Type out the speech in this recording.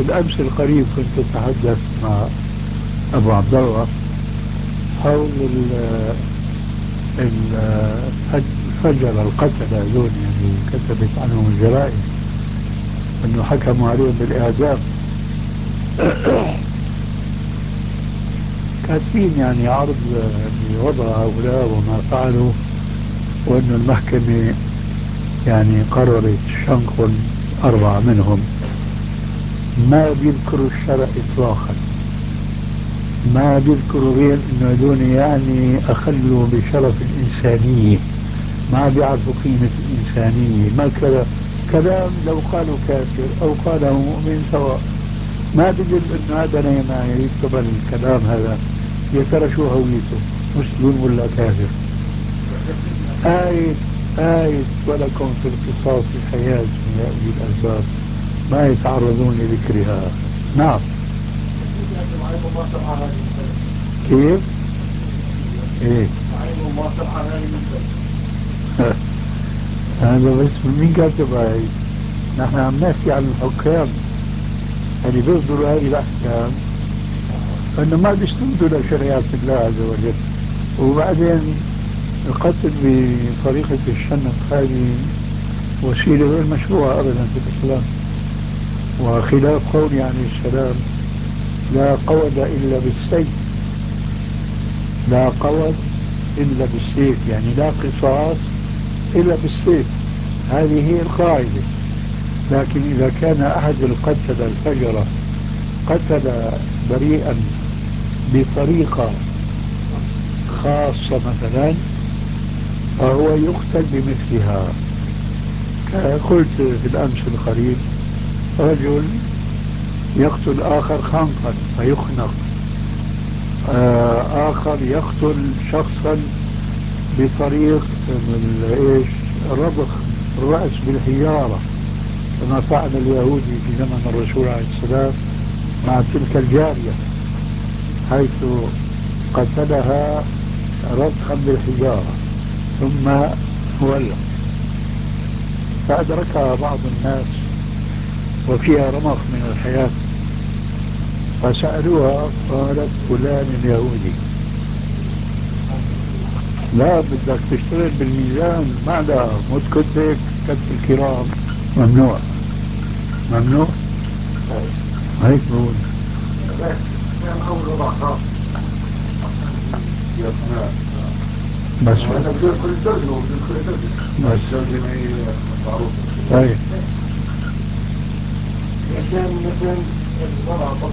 بالأمس القريب كنت أتحدث مع أبو عبد الله حول الفجر القتلة هذول يعني كتبت عنهم الجرائد أنه حكموا عليهم بالإعدام. كاتبين يعني عرض لوضع هؤلاء وما فعلوا، وأن المحكمة يعني قررت شنق 4 منهم. ما بيذكروا الشرع إطلاقا، ما بيذكروا غير أنه هذول يعني أخلوا بشرف الإنسانية، ما بيعرفوا قيمة الإنسانية، ما كلام لو قالوا كافر أو قاله مؤمن سواء، ما بدل أن هذا ما يكتب الكلام هذا يا ترى شو هويته، مسلم ولا كافر. آية ولكم في القصاص حياة يا أولي الألباب ما يتعرضون لذكرها. نعم. كيف؟ ايه هذا بس مين كاتب هاي؟ نحن عم نحكي عن الحكام اللي بيصدروا هذه الأحكام أنه ما بيستندوا لشريعة الله عز وجل. وبعدين القتل بطريقة الشنق هذه وسيلة غير مشروعة أبدا في الإسلام، وخلاف قول عليه السلام لا قود إلا بالسيف، لا قود إلا بالسيف، يعني لا قصاص إلا بالسيف، هذه هي القاعدة. لكن إذا كان أحد القتلة الفجرة قتل بريئا بطريقة خاصة مثلا فهو يقتل بمثلها. قلت في الأمس القريب رجل يقتل آخر خنقا فيخنق، آخر يقتل شخصا بطريق ايش رضخ الرأس بالحجارة كما فعل اليهودي في زمن الرسول عليه السلام مع تلك الجارية، حيث قتلها رضخا بالحجارة ثم ولع، فأدركها بعض الناس وفيها رمق من الحياة، فسألوها قالت فلان اليهودي. لا بدك تشتغل بالميزان، ما لا مت كتك كتف الكرام ممنوع، ممنوع هيك بقول. بس بس طيب